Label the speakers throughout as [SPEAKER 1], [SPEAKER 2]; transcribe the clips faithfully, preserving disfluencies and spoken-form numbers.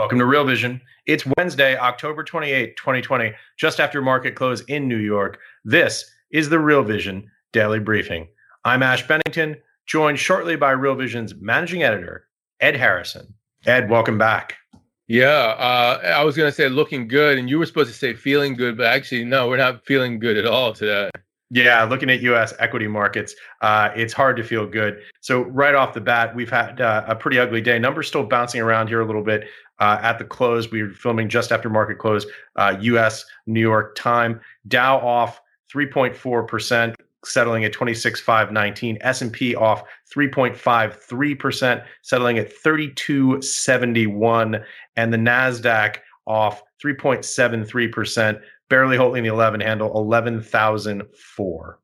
[SPEAKER 1] Welcome to Real Vision. It's Wednesday, October twenty-eighth, twenty twenty, just after market close in New York. This is the Real Vision Daily Briefing. I'm Ash Bennington, joined shortly by Real Vision's managing editor, Ed Harrison. Ed, welcome back.
[SPEAKER 2] Yeah, uh, I was going to say looking good, and you were supposed to say feeling good, but actually, no, we're not feeling good at all today.
[SPEAKER 1] Yeah, looking at U S equity markets, uh, it's hard to feel good. So right off the bat, we've had uh, a pretty ugly day. Numbers still bouncing around here a little bit uh, at the close. We were filming just after market close, uh, U S New York time. Dow off three point four percent, settling at twenty-six thousand five hundred nineteen. S and P off three point five three percent, settling at thirty-two seventy-one. And the NASDAQ off three point seven three percent, barely holding the eleven handle, eleven thousand four.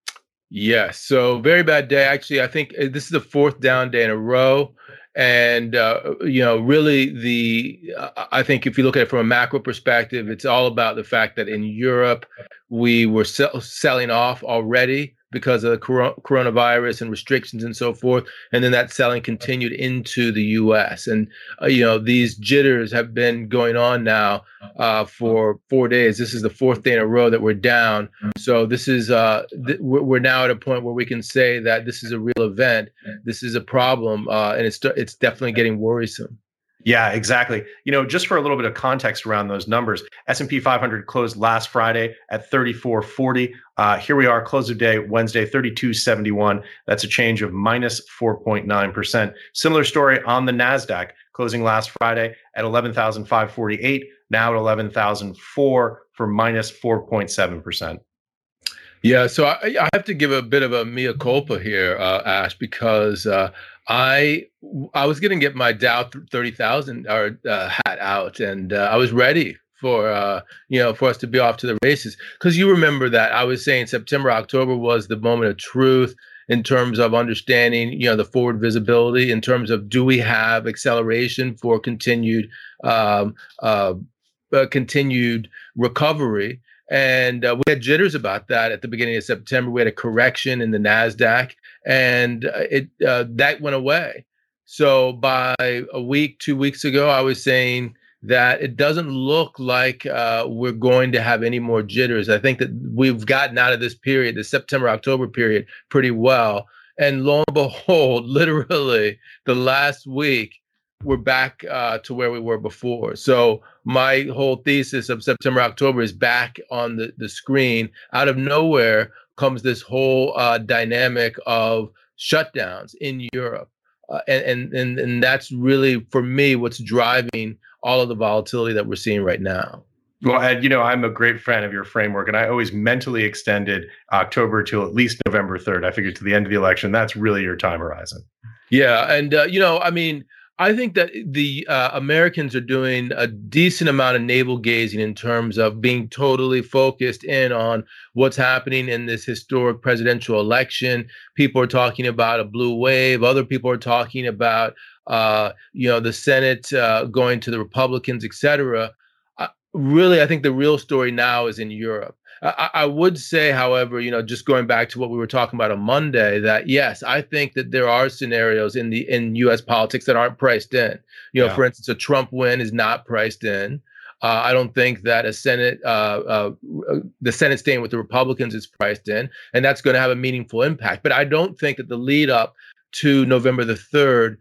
[SPEAKER 2] Yes, so very bad day. Actually, I think this is the fourth down day in a row. And, uh, you know, really the, uh, I think if you look at it from a macro perspective, it's all about the fact that in Europe, we were sell- selling off already because of the cor- coronavirus and restrictions and so forth. And then that selling continued into the U S. And, uh, you know, these jitters have been going on now uh, for four days. This is the fourth day in a row that we're down. So this is, uh, th- we're now at a point where we can say that this is a real event. This is a problem. Uh, and it's, it's definitely getting worrisome.
[SPEAKER 1] Yeah, exactly. You know, just for a little bit of context around those numbers, S and P five hundred closed last Friday at thirty-four forty. Uh, here we are, close of day Wednesday, thirty-two seventy-one. That's a change of minus four point nine percent. Similar story on the NASDAQ, closing last Friday at eleven thousand five hundred forty-eight, now at eleven thousand four for minus four point seven percent.
[SPEAKER 2] Yeah, so I, I have to give a bit of a mea culpa here, uh, Ash, because uh, I I was going to get my Dow thirty thousand uh, hat out, and uh, I was ready for uh, you know for us to be off to the races. Because you remember that I was saying September, October was the moment of truth in terms of understanding you know the forward visibility, in terms of do we have acceleration for continued um, uh, uh, continued recovery. And uh, we had jitters about that at the beginning of September. We had a correction in the NASDAQ, and uh, it uh, that went away. So by a week, two weeks ago, I was saying that it doesn't look like uh, we're going to have any more jitters. I think that we've gotten out of this period, the September, October period, pretty well. And lo and behold, literally the last week, we're back uh, to where we were before. So my whole thesis of September, October is back on the, the screen. Out of nowhere comes this whole uh, dynamic of shutdowns in Europe. Uh, and, and, and that's really, for me, what's driving all of the volatility that we're seeing right now.
[SPEAKER 1] Well, Ed, you know, I'm a great fan of your framework, and I always mentally extended October till at least November third. I figured to the end of the election, that's really your time horizon.
[SPEAKER 2] Yeah. And, uh, you know, I mean, I think that the uh, Americans are doing a decent amount of navel gazing in terms of being totally focused in on what's happening in this historic presidential election. People are talking about a blue wave. Other people are talking about, uh, you know, the Senate uh, going to the Republicans, et cetera. Uh, really, I think the real story now is in Europe. I, I would say, however, you know, just going back to what we were talking about on Monday, that yes, I think that there are scenarios in the in U S politics that aren't priced in. You know, yeah. For instance, a Trump win is not priced in. Uh, I don't think that a Senate, uh, uh, the Senate staying with the Republicans is priced in, and that's going to have a meaningful impact. But I don't think that the lead up to November the third,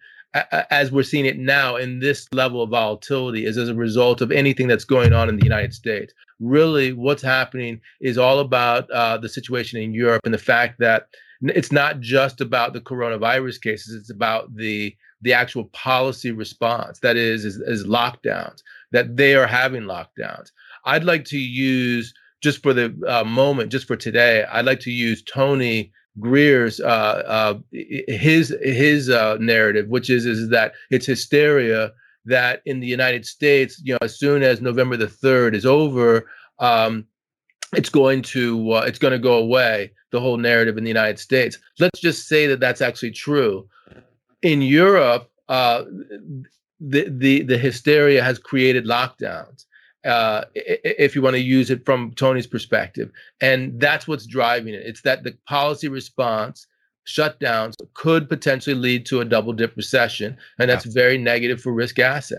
[SPEAKER 2] as we're seeing it now in this level of volatility, is as a result of anything that's going on in the United States. Really, what's happening is all about uh, the situation in Europe and the fact that it's not just about the coronavirus cases. It's about the the actual policy response, that is, is, is lockdowns, that they are having lockdowns. I'd like to use, just for the uh, moment, just for today, I'd like to use Tony Greer's uh, uh, his his uh, narrative, which is is that it's hysteria that in the United States, you know, as soon as November the third is over, um, it's going to uh, it's going to go away. The whole narrative in the United States. Let's just say that that's actually true. In Europe, uh, the the the hysteria has created lockdowns. Uh, if you want to use it from Tony's perspective. And that's what's driving it. It's that the policy response, shutdowns, could potentially lead to a double dip recession. And that's yeah. very negative for risk assets.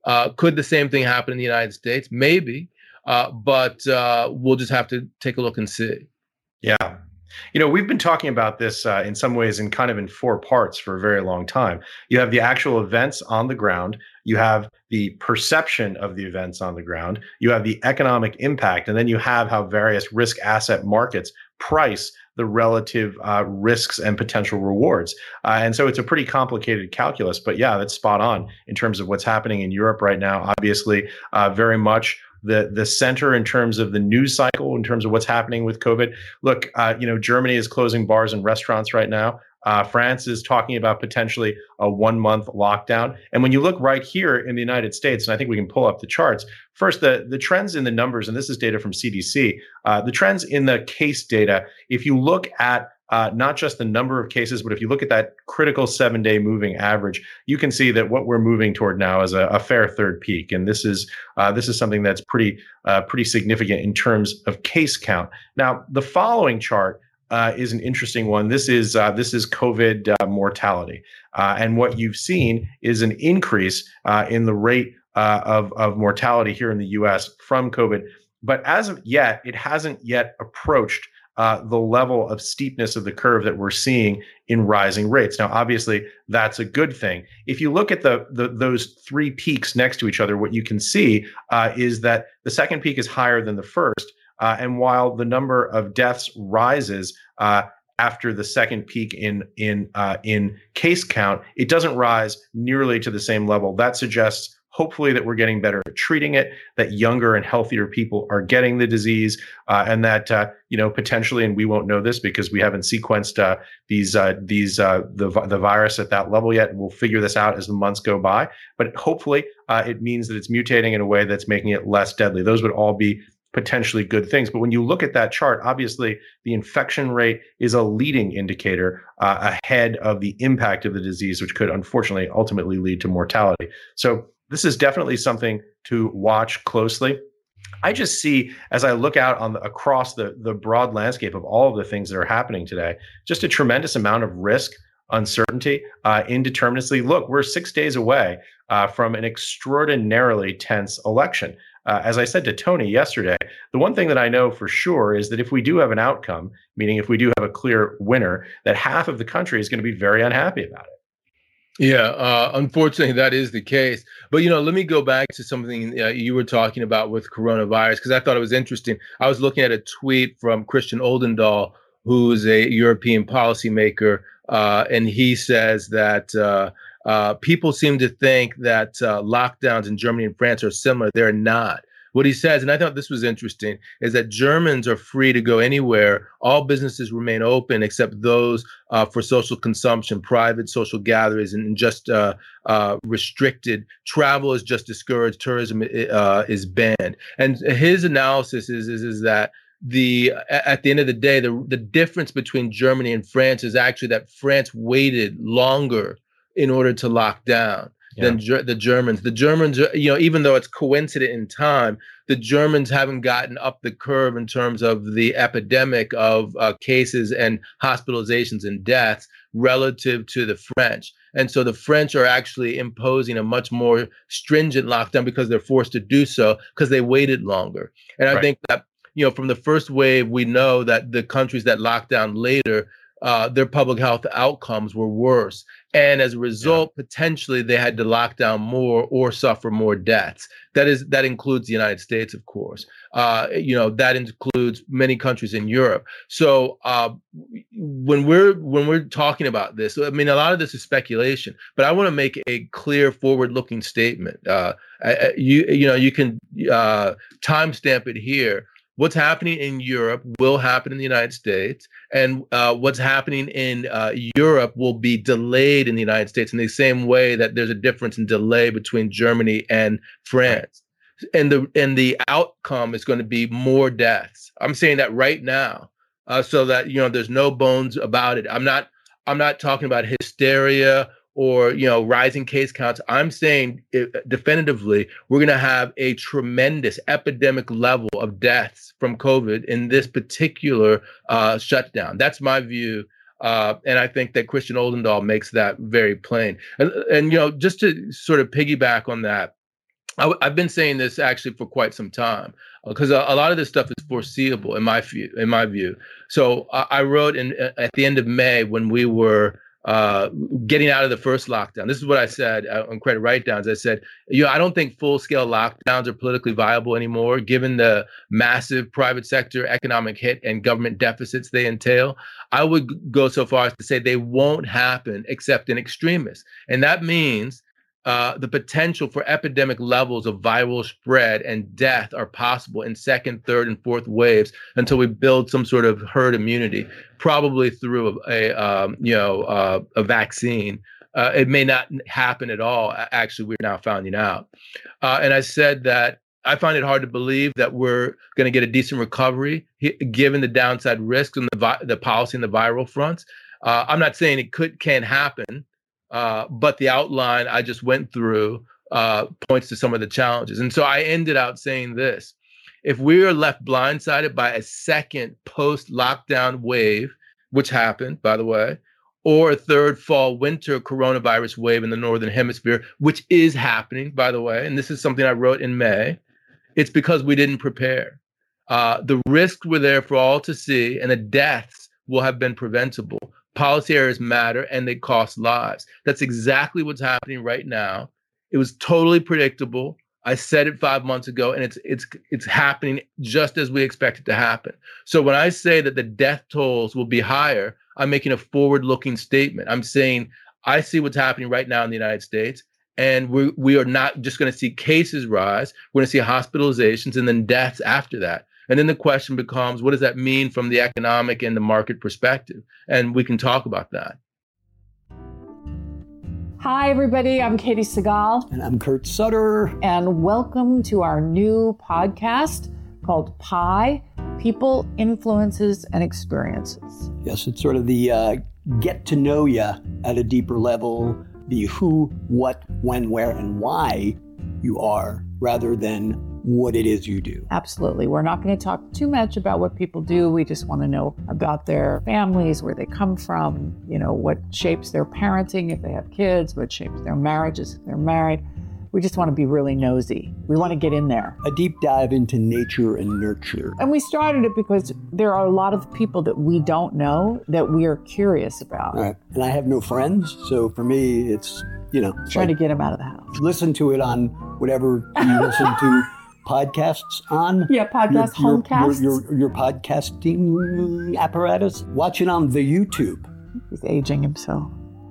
[SPEAKER 2] Uh, could the same thing happen in the United States? Maybe, uh, but uh, we'll just have to take a look and see.
[SPEAKER 1] Yeah. You know, we've been talking about this uh, in some ways in kind of in four parts for a very long time. You have the actual events on the ground, you have the perception of the events on the ground, you have the economic impact, and then you have how various risk asset markets price the relative uh, risks and potential rewards. Uh, and so it's a pretty complicated calculus, but yeah, that's spot on in terms of what's happening in Europe right now. Obviously, uh, very much the the center in terms of the news cycle, in terms of what's happening with COVID. Look, uh, you know, Germany is closing bars and restaurants right now. Uh, France is talking about potentially a one month lockdown. And when you look right here in the United States, and I think we can pull up the charts, first, the, the trends in the numbers, and this is data from C D C, uh, the trends in the case data, if you look at uh, not just the number of cases, but if you look at that critical seven day moving average, you can see that what we're moving toward now is a, a fair third peak. And this is uh, this is something that's pretty uh, pretty significant in terms of case count. Now, the following chart Uh, is an interesting one. This is uh, this is COVID uh, mortality, uh, and what you've seen is an increase uh, in the rate uh, of of mortality here in the U S from COVID. But as of yet, it hasn't yet approached uh, the level of steepness of the curve that we're seeing in rising rates. Now, obviously, that's a good thing. If you look at the, the those three peaks next to each other, what you can see uh, is that the second peak is higher than the first. Uh, and while the number of deaths rises uh, after the second peak in in uh, in case count, it doesn't rise nearly to the same level. That suggests, hopefully, that we're getting better at treating it, that younger and healthier people are getting the disease, uh, and that uh, you know potentially, and we won't know this because we haven't sequenced uh, these uh, these uh, the the virus at that level yet. We'll figure this out as the months go by, but hopefully, uh, it means that it's mutating in a way that's making it less deadly. Those would all be potentially good things. But when you look at that chart, obviously the infection rate is a leading indicator uh, ahead of the impact of the disease, which could unfortunately ultimately lead to mortality. So this is definitely something to watch closely. I just see, as I look out on the, across the, the broad landscape of all of the things that are happening today, just a tremendous amount of risk, uncertainty, uh, indeterminacy. Look, we're six days away uh, from an extraordinarily tense election. Uh, as I said to Tony yesterday, the one thing that I know for sure is that if we do have an outcome, meaning if we do have a clear winner, that half of the country is going to be very unhappy about it.
[SPEAKER 2] Yeah, uh, unfortunately, that is the case. But, you know, let me go back to something uh, you were talking about with coronavirus, because I thought it was interesting. I was looking at a tweet from Christian Oldendahl, who's a European policymaker, uh, and he says that uh, uh, people seem to think that uh, lockdowns in Germany and France are similar. They're not. What he says, and I thought this was interesting, is that Germans are free to go anywhere. All businesses remain open except those uh, for social consumption, private social gatherings, and just uh, uh, restricted. Travel is just discouraged. Tourism uh, is banned. And his analysis is, is, is that the at the end of the day, the, the difference between Germany and France is actually that France waited longer in order to lock down. Yeah. Than Ger- the Germans. The Germans, are, you know, even though it's coincident in time, the Germans haven't gotten up the curve in terms of the epidemic of uh, cases and hospitalizations and deaths relative to the French. And so the French are actually imposing a much more stringent lockdown because they're forced to do so because they waited longer. And I right. think that, you know, from the first wave, we know that the countries that locked down later, uh, their public health outcomes were worse. And as a result, yeah. potentially they had to lock down more or suffer more deaths. That is, that includes the United States, of course. Uh, you know, that includes many countries in Europe. So uh, when we're when we're talking about this, I mean, a lot of this is speculation, but I want to make a clear, forward-looking statement. Uh, I, you you know, you can uh, timestamp it here. What's happening in Europe will happen in the United States, and uh, what's happening in uh, Europe will be delayed in the United States in the same way that there's a difference in delay between Germany and France. And the and the outcome is going to be more deaths. I'm saying that right now, uh, so that you know there's no bones about it. I'm not I'm not talking about hysteria or, you know, rising case counts. I'm saying it, definitively, we're going to have a tremendous epidemic level of deaths from COVID in this particular uh, shutdown. That's my view. Uh, and I think that Christian Oldendahl makes that very plain. And, and, you know, just to sort of piggyback on that, I, I've been saying this actually for quite some time because a, a lot of this stuff is foreseeable in my view. In my view, so I, I wrote in at the end of May when we were uh, getting out of the first lockdown. This is what I said uh, on credit write-downs. I said, you know, I don't think full-scale lockdowns are politically viable anymore, given the massive private sector economic hit and government deficits they entail. I would go so far as to say they won't happen except in extremis, and that means. Uh, the potential for epidemic levels of viral spread and death are possible in second, third, and fourth waves until we build some sort of herd immunity, probably through a, a um, you know uh, a vaccine. Uh, it may not happen at all. Actually, we're now finding out. Uh, and I said that I find it hard to believe that we're going to get a decent recovery given the downside risks and the vi- the policy and the viral fronts. Uh, I'm not saying it could can't happen. Uh, but the outline I just went through uh, points to some of the challenges. And so I ended out saying this. If we are left blindsided by a second post-lockdown wave, which happened, by the way, or a third fall-winter coronavirus wave in the Northern Hemisphere, which is happening, by the way, and this is something I wrote in May, it's because we didn't prepare. Uh, the risks were there for all to see, and the deaths will have been preventable. Policy errors matter and they cost lives. That's exactly what's happening right now. It was totally predictable. I said it five months ago, and it's it's it's happening just as we expect it to happen. So when I say that the death tolls will be higher, I'm making a forward-looking statement. I'm saying I see what's happening right now in the United States, and we we are not just going to see cases rise. We're going to see hospitalizations and then deaths after that. And then the question becomes, what does that mean from the economic and the market perspective? And we can talk about that.
[SPEAKER 3] Hi, everybody. I'm Katie Segal.
[SPEAKER 4] And I'm Kurt Sutter.
[SPEAKER 3] And welcome to our new podcast called Pi, People, Influences, and Experiences.
[SPEAKER 4] Yes, it's sort of the uh, get to know you at a deeper level, the who, what, when, where, and why you are, rather than what it is you do.
[SPEAKER 3] Absolutely. We're not going to talk too much about what people do. We just want to know about their families, where they come from, you know, what shapes their parenting if they have kids, what shapes their marriages if they're married. We just want to be really nosy. We want to get in there.
[SPEAKER 4] A deep dive into nature and nurture.
[SPEAKER 3] And we started it because there are a lot of people that we don't know that we are curious about.
[SPEAKER 4] Right. And I have no friends, so for me, it's, you know.
[SPEAKER 3] Trying
[SPEAKER 4] like,
[SPEAKER 3] to get them out of the house.
[SPEAKER 4] Listen to it on whatever you listen to podcasts on.
[SPEAKER 3] Yeah, podcast,
[SPEAKER 4] your,
[SPEAKER 3] homecasts.
[SPEAKER 4] Your, your, your podcasting apparatus. Watch it on the YouTube.
[SPEAKER 3] He's aging himself.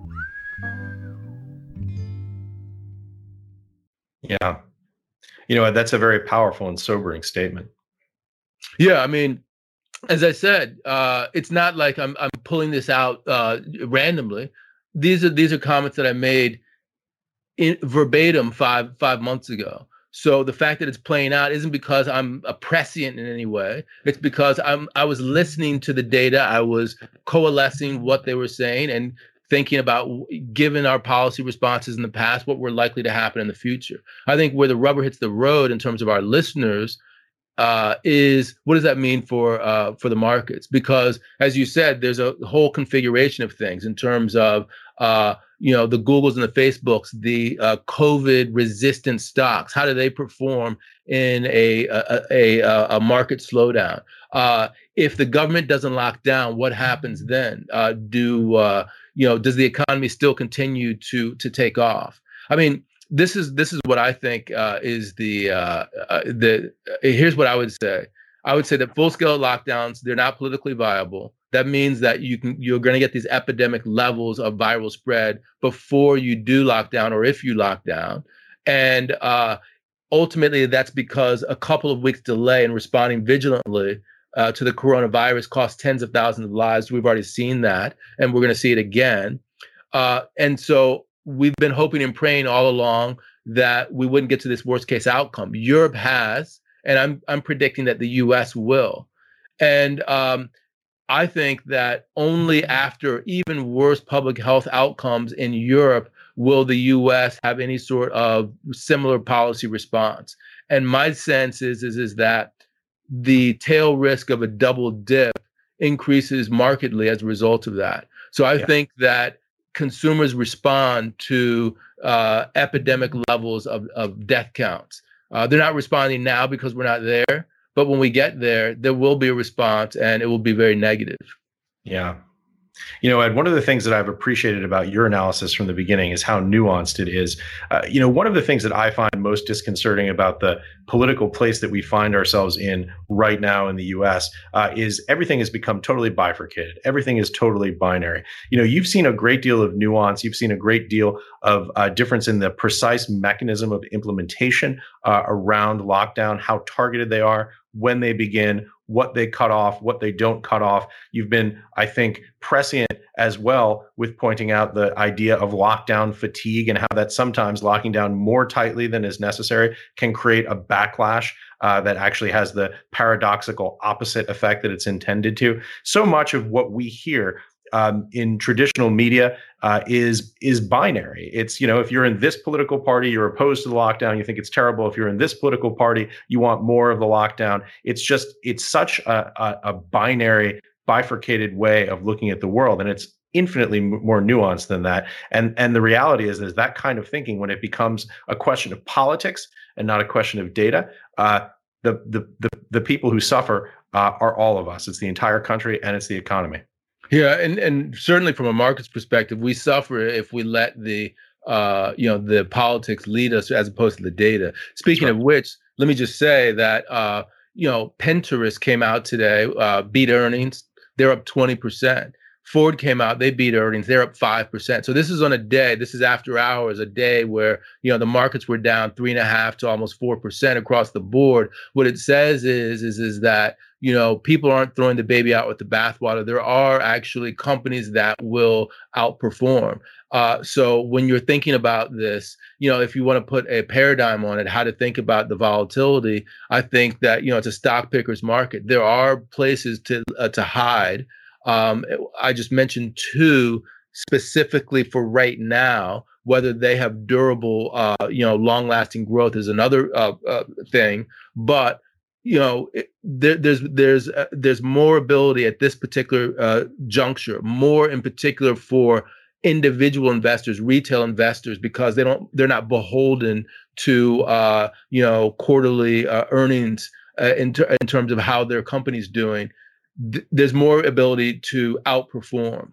[SPEAKER 1] Yeah. You know, that's a very powerful and sobering statement.
[SPEAKER 2] Yeah, I mean, as I said, uh, it's not like I'm I'm pulling this out uh, randomly. These are these are comments that I made in verbatim five five months ago. So the fact that it's playing out isn't because I'm a prescient in any way. It's because I'm I was listening to the data. I was coalescing what they were saying and thinking about, given our policy responses in the past, what we're likely to happen in the future. I think where the rubber hits the road in terms of our listeners uh, is, what does that mean for uh, for the markets? Because, as you said, there's a whole configuration of things in terms of uh, you know, the Googles and the Facebooks, the uh, COVID-resistant stocks. How do they perform in a a, a, a market slowdown? Uh, if the government doesn't lock down, what happens then? Uh, do uh, you know? Does the economy still continue to to take off? I mean, this is this is what I think uh, is the uh, uh, the. Uh, here's what I would say. I would say that full-scale lockdowns, they're not politically viable. That means that you can you're going to get these epidemic levels of viral spread before you do lock down, or if you lock down, and uh, ultimately that's because a couple of weeks delay in responding vigilantly uh, to the coronavirus costs tens of thousands of lives. We've already seen that, and we're going to see it again. Uh, and so we've been hoping and praying all along that we wouldn't get to this worst case outcome. Europe has, and I'm I'm predicting that the U S will, and um, I think that only after even worse public health outcomes in Europe will the U S have any sort of similar policy response. And my sense is, is, is that the tail risk of a double dip increases markedly as a result of that. So I yeah. think that consumers respond to uh, epidemic levels of, of death counts. Uh, they're not responding now because we're not there, but when we get there, there will be a response, and it will be very negative.
[SPEAKER 1] Yeah. You know, Ed, one of the things that I've appreciated about your analysis from the beginning is how nuanced it is. Uh, you know, one of the things that I find most disconcerting about the political place that we find ourselves in right now in the U S uh, is everything has become totally bifurcated. Everything is totally binary. You know, you've seen a great deal of nuance. You've seen a great deal of uh, difference in the precise mechanism of implementation uh, around lockdown, how targeted they are, when they begin, what they cut off, what they don't cut off. You've been, I think, prescient as well with pointing out the idea of lockdown fatigue and how that sometimes locking down more tightly than is necessary can create a backlash uh, that actually has the paradoxical opposite effect that it's intended to. So much of what we hear Um, in traditional media uh, is is binary. It's, you know, if you're in this political party, you're opposed to the lockdown, you think it's terrible. If you're in this political party, you want more of the lockdown. It's just, it's such a, a, a binary, bifurcated way of looking at the world. And it's infinitely m- more nuanced than that. And and the reality is, is that kind of thinking, when it becomes a question of politics and not a question of data, uh, the, the, the, the people who suffer uh, are all of us. It's the entire country and it's the economy.
[SPEAKER 2] Yeah, and, and certainly from a market's perspective, we suffer if we let the uh, you know the politics lead us as opposed to the data. Speaking
[SPEAKER 1] That's right.
[SPEAKER 2] of which, let me just say that uh, you know Pinterest came out today, uh, beat earnings. They're up twenty percent. Ford came out, they beat earnings. They're up five percent. So this is on a day. This is after hours, a day where you know the markets were down three and a half to almost four percent across the board. What it says is is is that you know, people aren't throwing the baby out with the bathwater. There are actually companies that will outperform. Uh, so when you're thinking about this, you know, if you want to put a paradigm on it, how to think about the volatility, I think that, you know, it's a stock picker's market. There are places to uh, to hide. Um, I just mentioned two specifically for right now. Whether they have durable, uh, you know, long-lasting growth is another uh, uh, thing, but you know, it, there, there's there's uh, there's more ability at this particular uh, juncture, more in particular for individual investors, retail investors, because they don't they're not beholden to uh, you know quarterly uh, earnings uh, in ter- in terms of how their company's doing. Th- there's more ability to outperform.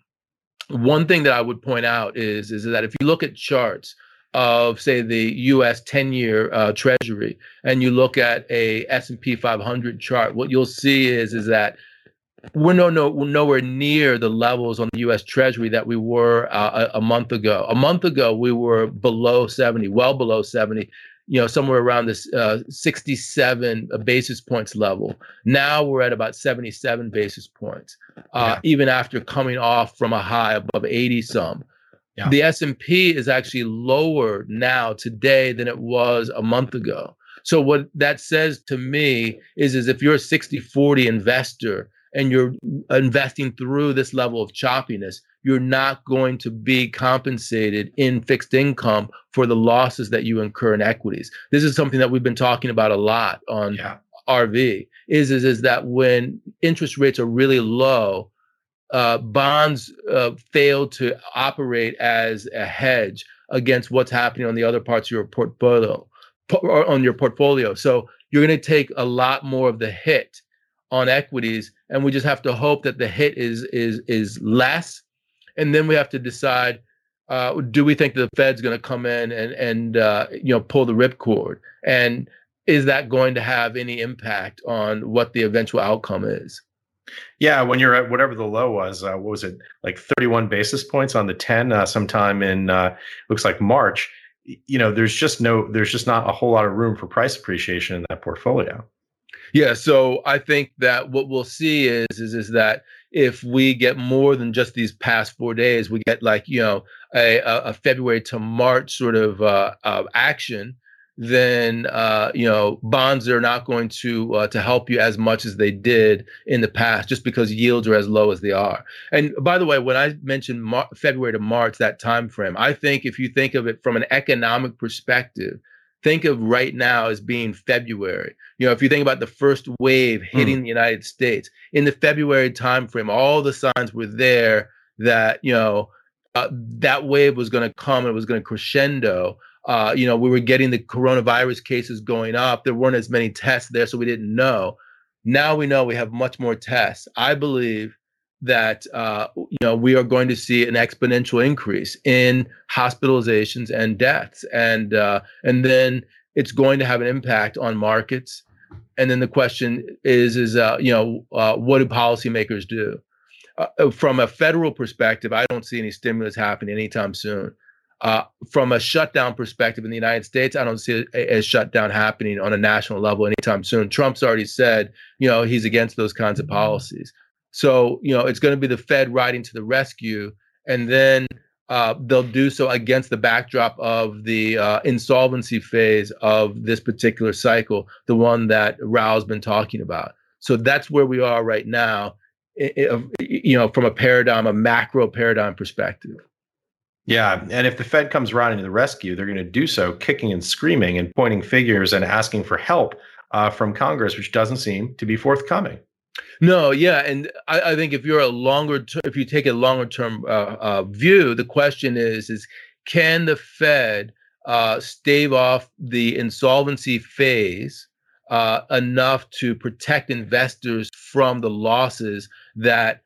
[SPEAKER 2] One thing that I would point out is is that if you look at charts of, say, the U S ten-year uh, Treasury, and you look at a S and P five hundred chart, what you'll see is is that we're no, no, we're nowhere near the levels on the U S Treasury that we were uh, a, a month ago. A month ago, we were below seventy, well below seventy, you know, somewhere around this uh, sixty-seven basis points level. Now we're at about seventy-seven basis points, uh, yeah. even after coming off from a high above eighty some. Yeah. The S and P is actually lower now today than it was a month ago. So what that says to me is, is if you're a sixty forty investor and you're investing through this level of choppiness, you're not going to be compensated in fixed income for the losses that you incur in equities. This is something that we've been talking about a lot on yeah. R V, is, is, is that when interest rates are really low, Uh, bonds uh, fail to operate as a hedge against what's happening on the other parts of your portfolio, or on your portfolio. So you're going to take a lot more of the hit on equities, and we just have to hope that the hit is is is less, and then we have to decide: uh, do we think the Fed's going to come in and and uh, you know pull the ripcord, and is that going to have any impact on what the eventual outcome is?
[SPEAKER 1] Yeah, when you're at whatever the low was, uh, what was it, like thirty-one basis points on the ten, uh, sometime in uh, looks like March. You know, there's just no, there's just not a whole lot of room for price appreciation in that portfolio.
[SPEAKER 2] Yeah, so I think that what we'll see is is is that if we get more than just these past four days, we get like you know a, a February to March sort of uh, uh, action, then uh, you know bonds are not going to uh, to help you as much as they did in the past, just because yields are as low as they are. And by the way, when I mentioned Mar- February to March, that time frame, I think if you think of it from an economic perspective, think of right now as being February. You know, if you think about the first wave hitting mm. the United States in the February timeframe, all the signs were there that you know uh, that wave was going to come and it was going to crescendo. Uh, you know, we were getting the coronavirus cases going up. There weren't as many tests there, so we didn't know. Now we know we have much more tests. I believe that uh, you know we are going to see an exponential increase in hospitalizations and deaths, and uh, and then it's going to have an impact on markets. And then the question is, is uh, you know, uh, what do policymakers do? Uh, from a federal perspective, I don't see any stimulus happening anytime soon. Uh, from a shutdown perspective in the United States, I don't see a, a shutdown happening on a national level anytime soon. Trump's already said, you know, he's against those kinds of policies. So, you know, it's going to be the Fed riding to the rescue, and then uh, they'll do so against the backdrop of the uh, insolvency phase of this particular cycle, the one that Raoul's been talking about. So that's where we are right now, it, it, you know, from a paradigm, a macro paradigm perspective.
[SPEAKER 1] Yeah, and if the Fed comes riding to the rescue, they're going to do so kicking and screaming and pointing fingers and asking for help uh, from Congress, which doesn't seem to be forthcoming.
[SPEAKER 2] No, yeah, and I, I think if you're a longer, ter- if you take a longer term uh, uh, view, the question is: is can the Fed uh, stave off the insolvency phase uh, enough to protect investors from the losses that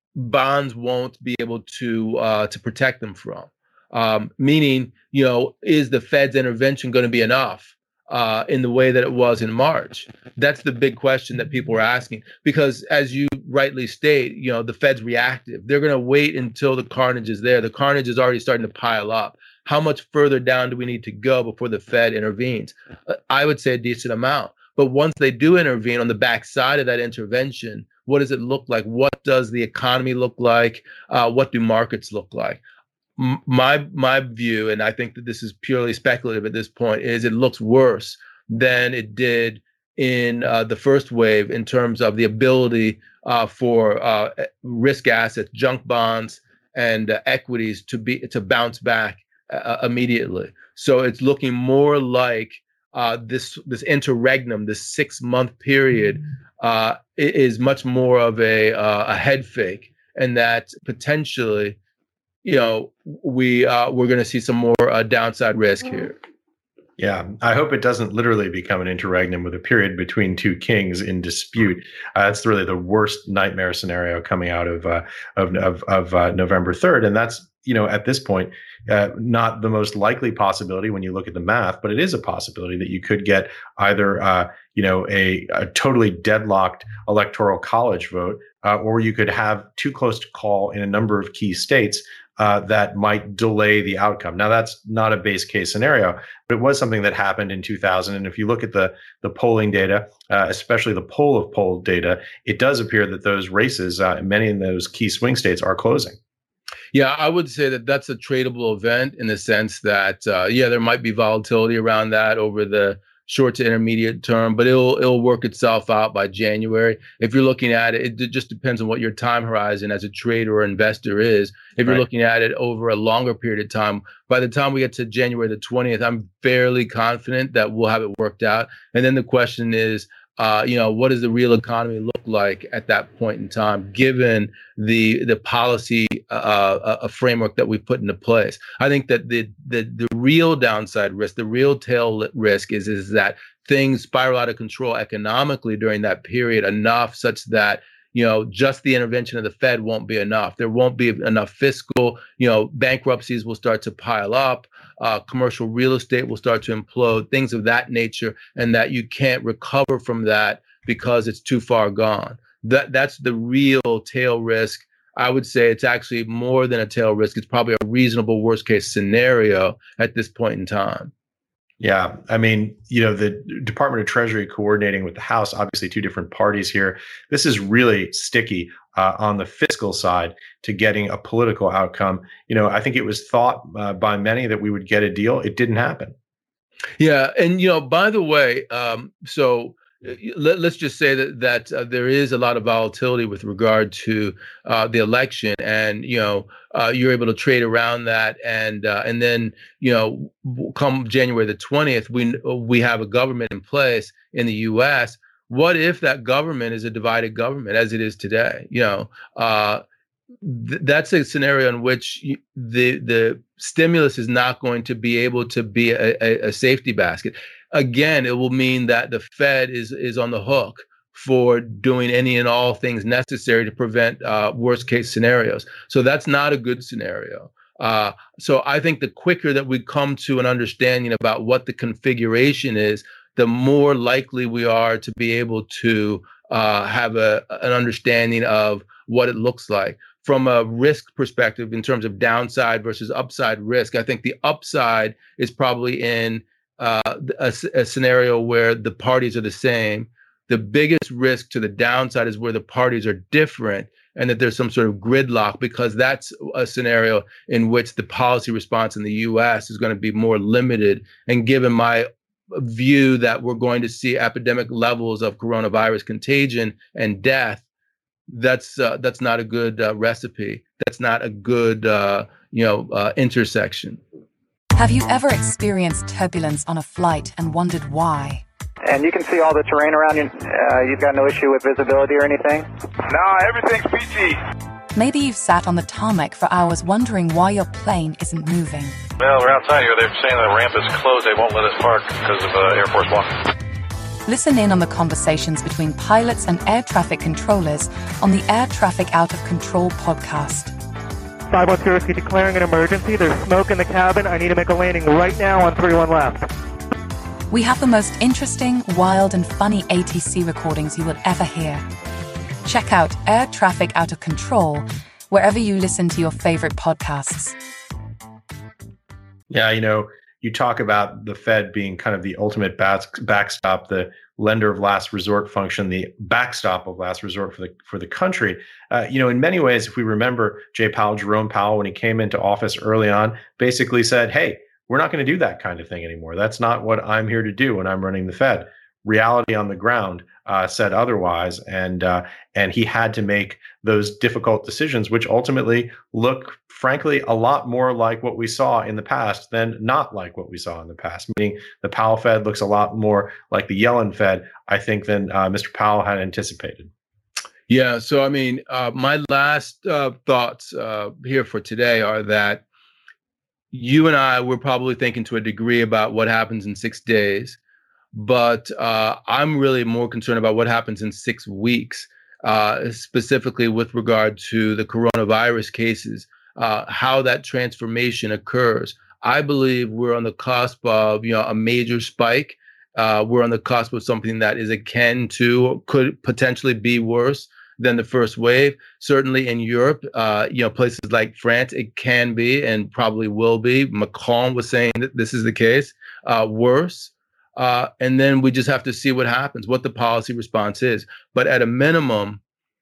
[SPEAKER 2] bonds won't be able to uh, to protect them from? Um, meaning, you know, is the Fed's intervention going to be enough uh, in the way that it was in March? That's the big question that people are asking, because as you rightly state, you know, the Fed's reactive. They're going to wait until the carnage is there. The carnage is already starting to pile up. How much further down do we need to go before the Fed intervenes? Uh, I would say a decent amount. But once they do intervene, on the backside of that intervention, what does it look like? What does the economy look like? Uh, what do markets look like? M- my my view, and I think that this is purely speculative at this point, is it looks worse than it did in uh, the first wave in terms of the ability uh, for uh, risk assets, junk bonds, and uh, equities to be to bounce back uh, immediately. So it's looking more like uh, this this interregnum, this six month period, uh, is much more of a uh, a head fake, and that potentially, you know, we uh, we're going to see some more uh, downside risk here.
[SPEAKER 1] Yeah, I hope it doesn't literally become an interregnum with a period between two kings in dispute. Uh, that's really the worst nightmare scenario coming out of uh, of of, of uh, November third, and that's, you know, at this point, uh, not the most likely possibility when you look at the math, but it is a possibility that you could get either uh, you know a, a totally deadlocked electoral college vote, uh, or you could have too close to call in a number of key states. Uh, that might delay the outcome. Now, that's not a base case scenario, but it was something that happened in two thousand. And if you look at the the polling data, uh, especially the poll of poll data, it does appear that those races, uh, many in those key swing states, are closing.
[SPEAKER 2] Yeah, I would say that that's a tradable event in the sense that, uh, yeah, there might be volatility around that over the short to intermediate term, but it'll it'll work itself out by January. If you're looking at it, it just depends on what your time horizon as a trader or investor is. If you're
[SPEAKER 1] Right.
[SPEAKER 2] looking at it over a longer period of time, by the time we get to January the twentieth, I'm fairly confident that we'll have it worked out. And then the question is, uh, you know, what does the real economy look like at that point in time, given the the policy uh, a framework that we've put into place? I think that the the the real downside risk, the real tail risk, is is that things spiral out of control economically during that period enough such that, you know, just the intervention of the Fed won't be enough. There won't be enough fiscal, you know, bankruptcies will start to pile up. Uh, commercial real estate will start to implode, things of that nature, and that you can't recover from that because it's too far gone. That that's the real tail risk. I would say it's actually more than a tail risk. It's probably a reasonable worst case scenario at this point in time.
[SPEAKER 1] Yeah, I mean, you know, the Department of Treasury coordinating with the House, obviously two different parties here. This is really sticky uh, on the fiscal side to getting a political outcome. You know, I think it was thought uh, by many that we would get a deal. It didn't happen.
[SPEAKER 2] Yeah, and you know, by the way, um, so uh, let, let's just say that that uh, there is a lot of volatility with regard to uh, the election, and you know, uh, you're able to trade around that, and uh, and then you know, come January the twentieth, we we have a government in place in the U S. What if that government is a divided government, as it is today? You know, uh, th- that's a scenario in which you, the the stimulus is not going to be able to be a, a, a safety basket. Again, it will mean that the Fed is is on the hook for doing any and all things necessary to prevent uh, worst case scenarios. So that's not a good scenario. Uh, so I think the quicker that we come to an understanding about what the configuration is, the more likely we are to be able to uh, have a, an understanding of what it looks like. From a risk perspective, in terms of downside versus upside risk, I think the upside is probably in uh, a, a scenario where the parties are the same. The biggest risk to the downside is where the parties are different and that there's some sort of gridlock, because that's a scenario in which the policy response in the U S is going to be more limited. And given my view that we're going to see epidemic levels of coronavirus contagion and death, that's uh, that's not a good uh, recipe. That's not a good uh, you know uh, intersection.
[SPEAKER 5] Have you ever experienced turbulence on a flight and wondered why?
[SPEAKER 6] And you can see all the terrain around you. Uh, you've got no issue with visibility or anything?
[SPEAKER 7] No, everything's peachy.
[SPEAKER 5] Maybe you've sat on the tarmac for hours wondering why your plane isn't moving.
[SPEAKER 7] Well, we're outside here. They're saying the ramp is closed. They won't let us park because of uh, Air Force One.
[SPEAKER 5] Listen in on the conversations between pilots and air traffic controllers on the Air Traffic Out of Control podcast.
[SPEAKER 8] five one zero, declaring an emergency. There's smoke in the cabin. I need to make a landing right now on three one left.
[SPEAKER 5] We have the most interesting, wild, and funny A T C recordings you will ever hear. Check out Air Traffic Out of Control wherever you listen to your favorite podcasts.
[SPEAKER 1] Yeah, you know, you talk about the Fed being kind of the ultimate back, backstop, the lender of last resort function, the backstop of last resort for the for the country. Uh, you know, in many ways, if we remember, Jay Powell, Jerome Powell, when he came into office early on, basically said, hey, we're not going to do that kind of thing anymore. That's not what I'm here to do when I'm running the Fed. Reality on the ground uh, said otherwise, and uh, and he had to make those difficult decisions, which ultimately look, frankly, a lot more like what we saw in the past than not like what we saw in the past. Meaning, the Powell Fed looks a lot more like the Yellen Fed, I think, than uh, Mister Powell had anticipated.
[SPEAKER 2] Yeah. So, I mean, uh, my last uh, thoughts uh, here for today are that you and I were probably thinking to a degree about what happens in six days. But uh, I'm really more concerned about what happens in six weeks, uh, specifically with regard to the coronavirus cases, uh, how that transformation occurs. I believe we're on the cusp of, you know, a major spike. Uh, we're on the cusp of something that is akin to, or could potentially be worse than the first wave. Certainly in Europe, uh, you know, places like France, it can be and probably will be. Macron was saying that this is the case, uh, worse. Uh, and then we just have to see what happens, what the policy response is. But at a minimum,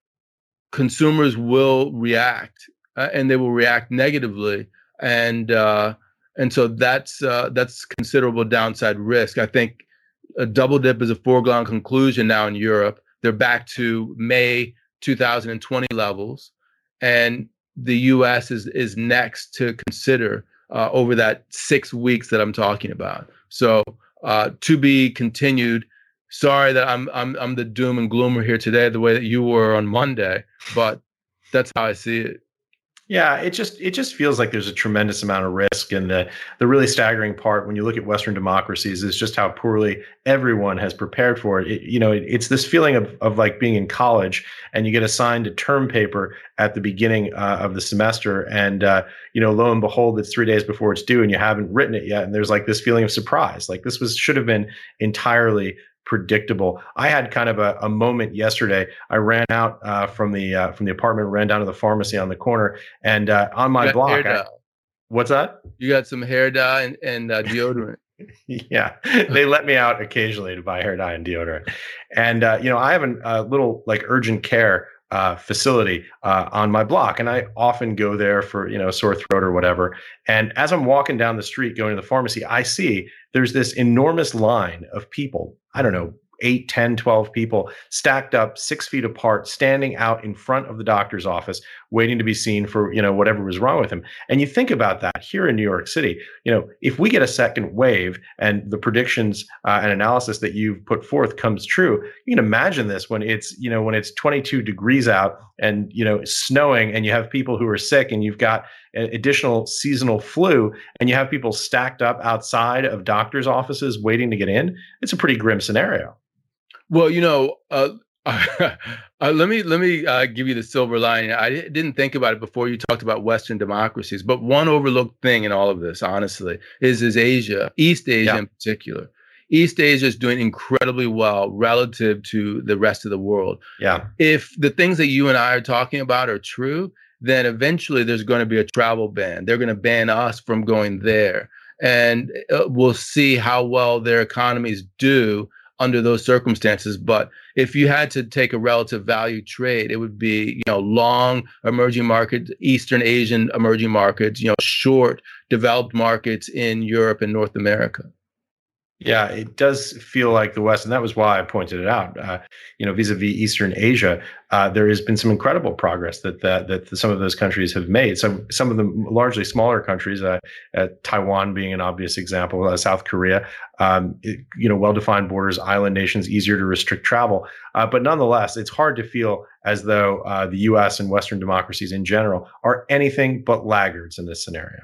[SPEAKER 2] consumers will react, uh, and they will react negatively, and uh, and so that's uh, that's considerable downside risk. I think a double dip is a foregone conclusion now in Europe. They're back to May two thousand twenty levels, and the U S is is next to consider uh, over that six weeks that I'm talking about. So. Uh, to be continued. Sorry that I'm I'm I'm the doom and gloomer here today, the way that you were on Monday, but that's how I see it.
[SPEAKER 1] Yeah, it just it just feels like there's a tremendous amount of risk, and the the really staggering part when you look at Western democracies is just how poorly everyone has prepared for it. it you know, it, it's this feeling of of like being in college and you get assigned a term paper at the beginning uh, of the semester, and uh, you know, lo and behold, it's three days before it's due, and you haven't written it yet, and there's like this feeling of surprise, like this was should have been entirely predictable. I had kind of a, a moment yesterday. I ran out uh, from the uh, from the apartment, ran down to the pharmacy on the corner, and uh, on my block. I, what's that?
[SPEAKER 2] You got some hair dye and, and uh, deodorant.
[SPEAKER 1] Yeah, they let me out occasionally to buy hair dye and deodorant, and uh, you know, I have a uh, little like urgent care uh, facility uh, on my block, and I often go there for, you know, sore throat or whatever. And as I'm walking down the street going to the pharmacy, I see there's this enormous line of people. I don't know, eight, ten, twelve people stacked up six feet apart, standing out in front of the doctor's office, waiting to be seen for, you know, whatever was wrong with him. And you think about that here in New York City, you know, if we get a second wave and the predictions uh, and analysis that you've put forth comes true, you can imagine this when it's, you know, when it's twenty-two degrees out and, you know, snowing and you have people who are sick and you've got additional seasonal flu and you have people stacked up outside of doctors' offices waiting to get in. It's a pretty grim scenario.
[SPEAKER 2] Well, you know, uh, uh, let me let me uh, give you the silver lining. I didn't think about it before you talked about Western democracies, but one overlooked thing in all of this, honestly, is is Asia, East Asia yeah. in particular. East Asia is doing incredibly well relative to the rest of the world.
[SPEAKER 1] Yeah.
[SPEAKER 2] If the things that you and I are talking about are true, then eventually there's going to be a travel ban. They're going to ban us from going there, and uh, we'll see how well their economies do under those circumstances. But if you had to take a relative value trade, it would be, you know, long emerging markets, Eastern Asian emerging markets, you know, short developed markets in Europe and North America.
[SPEAKER 1] Yeah, it does feel like the West, and that was why I pointed it out. Uh, you know, vis-a-vis Eastern Asia, uh, there has been some incredible progress that that that some of those countries have made. Some some of the largely smaller countries, uh, uh, Taiwan being an obvious example, uh, South Korea, um, it, you know, well-defined borders, island nations, easier to restrict travel. Uh, but nonetheless, it's hard to feel as though uh, the U S and Western democracies in general are anything but laggards in this scenario.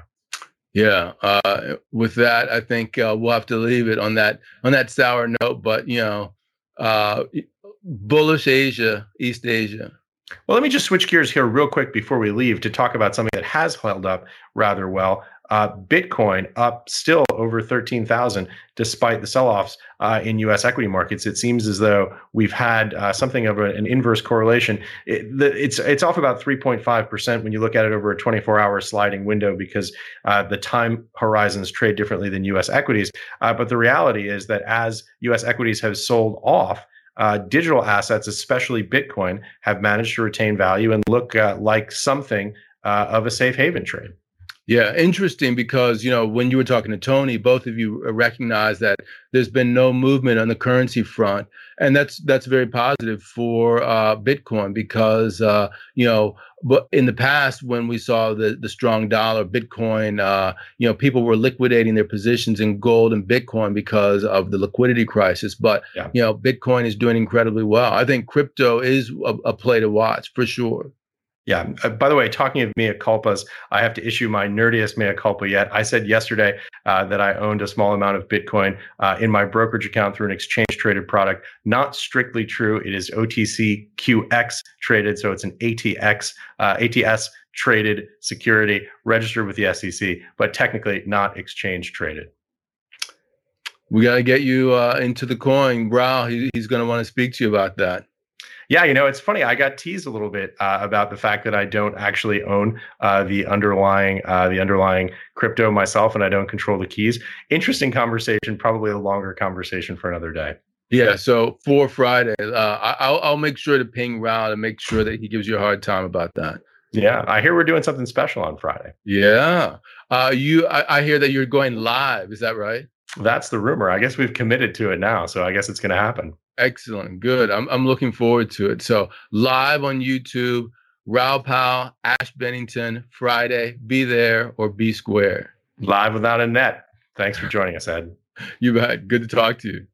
[SPEAKER 2] Yeah. Uh, with that, I think uh, we'll have to leave it on that on that sour note. But, you know, uh, bullish Asia, East Asia.
[SPEAKER 1] Well, let me just switch gears here real quick before we leave to talk about something that has held up rather well. Uh, Bitcoin up still over thirteen thousand despite the sell-offs uh, in U S equity markets. It seems as though we've had uh, something of a, an inverse correlation. It, the, it's it's off about three point five percent when you look at it over a twenty-four hour sliding window because uh, the time horizons trade differently than U S equities. Uh, but the reality is that as U S equities have sold off, Uh, digital assets, especially Bitcoin, have managed to retain value and look uh, like something uh, of a safe haven trade.
[SPEAKER 2] Yeah, interesting because, you know, when you were talking to Tony, both of you recognize that there's been no movement on the currency front. And that's that's very positive for uh, Bitcoin because, uh, you know, but in the past, when we saw the, the strong dollar, Bitcoin, uh, you know, people were liquidating their positions in gold and Bitcoin because of the liquidity crisis. But, yeah. you know, Bitcoin is doing incredibly well. I think crypto is a, a play to watch for sure.
[SPEAKER 1] Yeah. Uh, by the way, talking of mea culpas, I have to issue my nerdiest mea culpa yet. I said yesterday uh, that I owned a small amount of Bitcoin uh, in my brokerage account through an exchange traded product. Not strictly true. It is O T C Q X traded. So it's an A T X, uh, A T S traded security registered with the S E C, but technically not exchange traded.
[SPEAKER 2] We got to get you uh, into the coin. Raoul, he, he's going to want to speak to you about that.
[SPEAKER 1] Yeah, you know, it's funny. I got teased a little bit uh, about the fact that I don't actually own uh, the underlying uh, the underlying crypto myself, and I don't control the keys. Interesting conversation, probably a longer conversation for another day.
[SPEAKER 2] Yeah. So for Friday, uh, I'll I'll make sure to ping Raoul to make sure that he gives you a hard time about that.
[SPEAKER 1] Yeah, I hear we're doing something special on Friday.
[SPEAKER 2] Yeah. Uh, you, I, I hear that you're going live. Is that right?
[SPEAKER 1] That's the rumor. I guess we've committed to it now, so I guess it's going to happen.
[SPEAKER 2] Excellent. Good. I'm I'm looking forward to it. So live on YouTube, Raoul Pal, Ash Bennington, Friday. Be there or be square.
[SPEAKER 1] Live without a net. Thanks for joining us, Ed.
[SPEAKER 2] You bet. Good to talk to you.